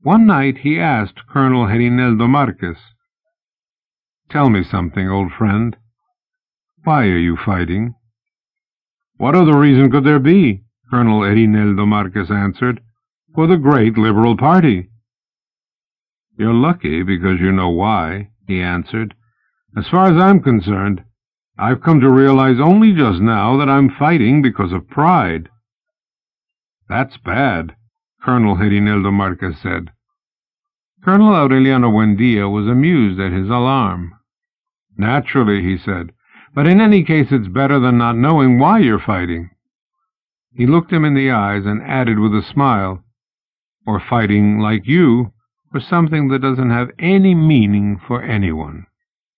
One night he asked Colonel Herineldo Marquez, "Tell me something, old friend. Why are you fighting?" "What other reason could there be?" Colonel Herineldo Marquez answered. "For the great Liberal Party." "You're lucky because you know why," he answered. "As far as I'm concerned, I've come to realize only just now that I'm fighting because of pride." "That's bad," Colonel Herineldo Marquez said. Colonel Aureliano Buendia was amused at his alarm. "Naturally," he said, "but in any case it's better than not knowing why you're fighting." He looked him in the eyes and added with a smile, "Or fighting, like you, for something that doesn't have any meaning for anyone."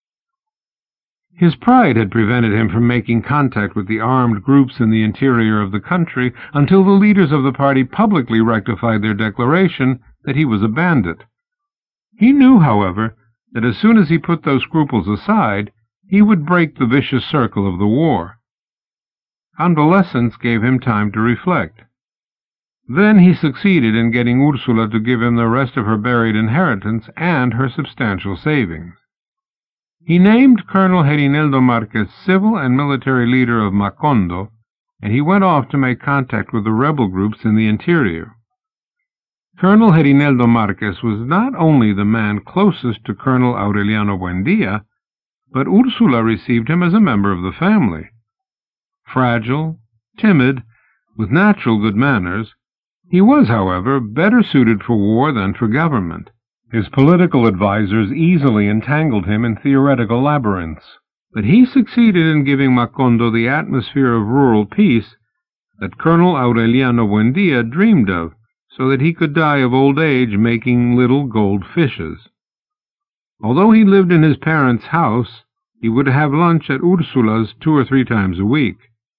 His pride had prevented him from making contact with the armed groups in the interior of the country until the leaders of the party publicly rectified their declaration that he was a bandit. He knew, however, that as soon as he put those scruples aside, he would break the vicious circle of the war. Convalescence gave him time to reflect. Then he succeeded in getting Ursula to give him the rest of her buried inheritance and her substantial savings. He named Colonel Herineldo Marquez civil and military leader of Macondo, and he went off to make contact with the rebel groups in the interior. Colonel Herineldo Marquez was not only the man closest to Colonel Aureliano Buendia, but Ursula received him as a member of the family. Fragile, timid, with natural good manners, he was, however, better suited for war than for government. His political advisers easily entangled him in theoretical labyrinths, but he succeeded in giving Macondo the atmosphere of rural peace that Colonel Aureliano Buendia dreamed of, so that he could die of old age making little gold fishes. Although he lived in his parents' house, he would have lunch at Ursula's 2 or 3 times a week.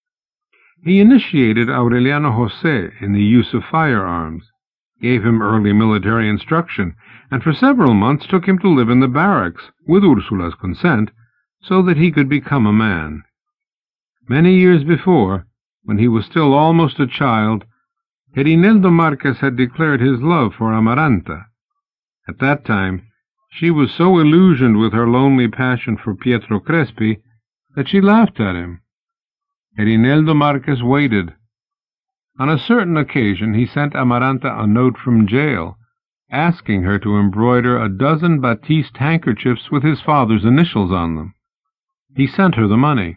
He initiated Aureliano José in the use of firearms, gave him early military instruction, and for several months took him to live in the barracks, with Ursula's consent, so that he could become a man. Many years before, when he was still almost a child, Herineldo Marquez had declared his love for Amaranta. At that time, she was so illusioned with her lonely passion for Pietro Crespi that she laughed at him. Herineldo Marquez waited. On a certain occasion he sent Amaranta a note from jail, asking her to embroider a dozen batiste handkerchiefs with his father's initials on them. He sent her the money.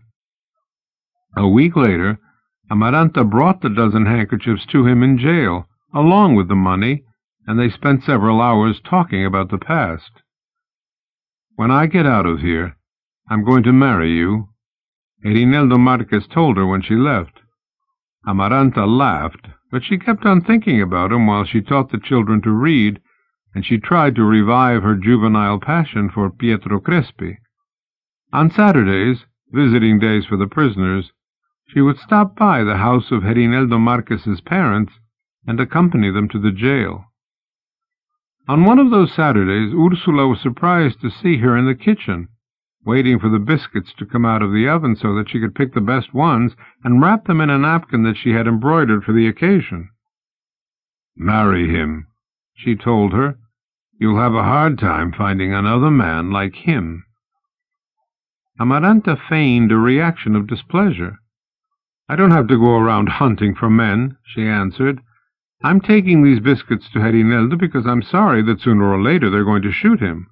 A week later, Amaranta brought the dozen handkerchiefs to him in jail, along with the money, and they spent several hours talking about the past. "When I get out of here, I'm going to marry you," Herineldo Marquez told her when she left. Amaranta laughed, but she kept on thinking about him while she taught the children to read, and she tried to revive her juvenile passion for Pietro Crespi. On Saturdays, visiting days for the prisoners, she would stop by the house of Herineldo Marquez's parents and accompany them to the jail. On one of those Saturdays, Ursula was surprised to see her in the kitchen, waiting for the biscuits to come out of the oven so that she could pick the best ones and wrap them in a napkin that she had embroidered for the occasion. "Marry him," she told her. "You'll have a hard time finding another man like him." Amaranta feigned a reaction of displeasure. "I don't have to go around hunting for men," she answered. "I'm taking these biscuits to Herineldo because I'm sorry that sooner or later they're going to shoot him."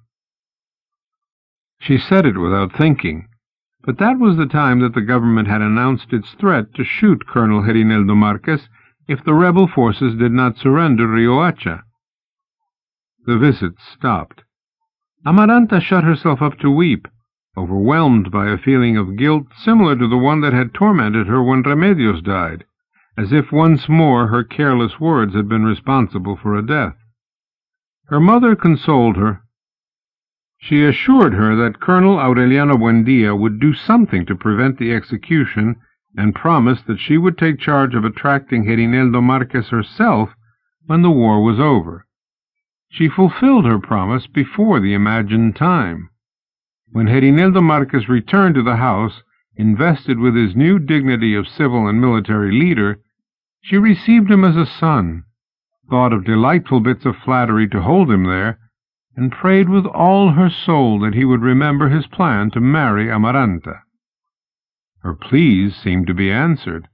She said it without thinking, but that was the time that the government had announced its threat to shoot Colonel Herineldo Marquez if the rebel forces did not surrender Riohacha. The visits stopped. Amaranta shut herself up to weep, overwhelmed by a feeling of guilt similar to the one that had tormented her when Remedios died, as if once more her careless words had been responsible for a death. Her mother consoled her. She assured her that Colonel Aureliano Buendia would do something to prevent the execution, and promised that she would take charge of attracting Herineldo Marquez herself when the war was over. She fulfilled her promise before the imagined time. When Herineldo Marquez returned to the house, invested with his new dignity of civil and military leader, she received him as a son, thought of delightful bits of flattery to hold him there, and prayed with all her soul that he would remember his plan to marry Amaranta. Her pleas seemed to be answered,